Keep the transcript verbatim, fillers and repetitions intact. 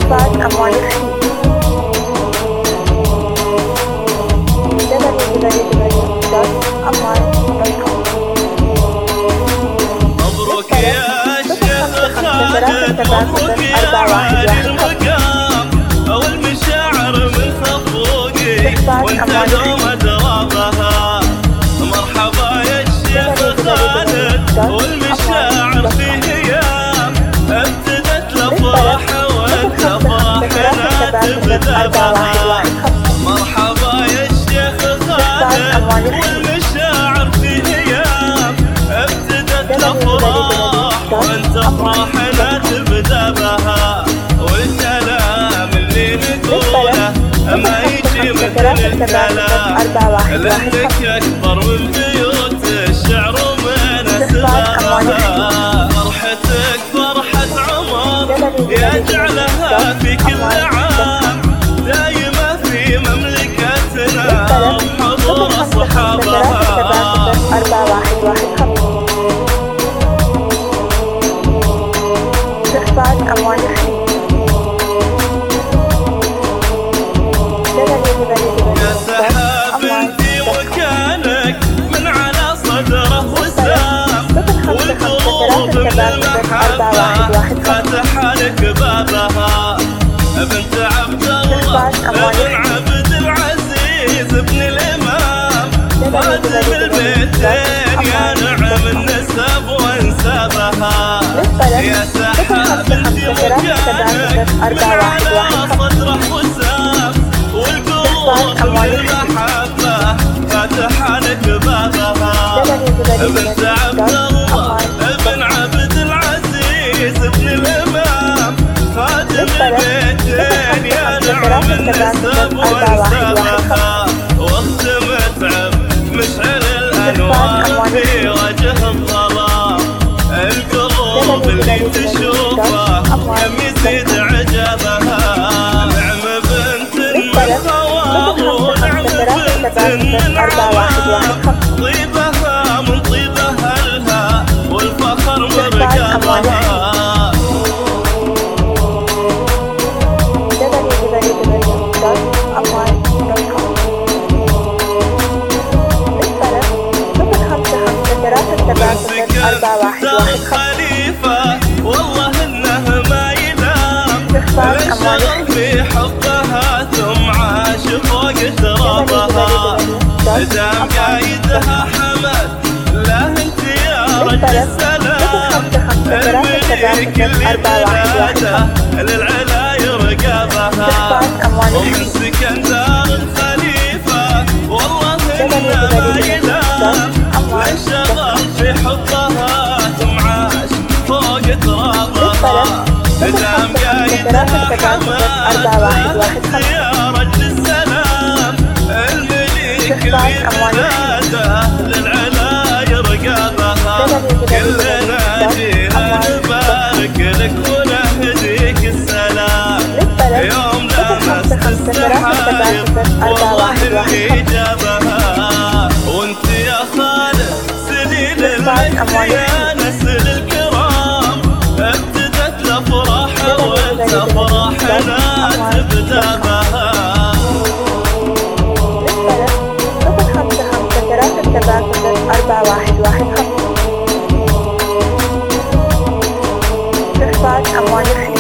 استخراج أموال الخيل. دبليو دبليو دبليو دوت أموال دوت كوم. مبروك يا شيخ خالد، مبروك يا عالي المقام، والمشاعر من خفوقي وانت دوم ادرابها. مرحبا يا شيخ خالد، والمشاعر في هيام، ابتدت الافراح والافراح لا تبدا بها. مرحبا يا شيخ خالد، والمشاعر في هيام، ابتدت الافراح وانت افراح لا تبدا بها. والكلام اللي نقوله ما يجي مثل الكلام، لانك اكبر من بيوت الشعر ومن اسبابها. فرحتك فرحة عمر يجعلها في كل عام، دايمة في مملكتنا وحضور اصحابها. استخراج أموال الخيل. يا سحاب انتي مكانك من على صدره وسام، والقلوب من المحبة فتح لك بابها. بنت عبد الله بن عبد العزيز بن الإمام، خادم البيتين يا نعم النسب وانسابها. يا سحاب انتي مكانك من على صدره وسام، والقلوب من المحبة فتح لك بابها. بنت عبد الله بن عبد العزيز بن الإمام، خادم البيتين يا نعم النسب وانسابها. وقت متعب مشعل الأنوار في وجه الظلام، القلوب اللي تشوفه كم يزيد عجبها. نعم بنت من خواب ونعم بنت من عوام، طيبها من طيب أهلها والفخر مرقبها. الخليفة والله انه ما ينام، انشغل في حبها ثم عاش فوق ترابها. دام قايدها حمد له انت يا رجل السلام، الملك اللي بلاده للعلا يرقبها. ومن سكن دار الخليفة والله انه ما ينام، انشغل في حبها ثم عاش فوق ترابها. دام قايدها حمد له يا رجل السلام، الملك اللي بلاده للعلا يرقبها. كلنا جينا نبارك لك ونهديك السلام، يوم لمست السحايب والله اللي جابها. وانت يا خالد سنين المجد يا نسل الكرام، ابتدت الافراح وانت فرحنا تبدا بها. استخراج أموال الخيل.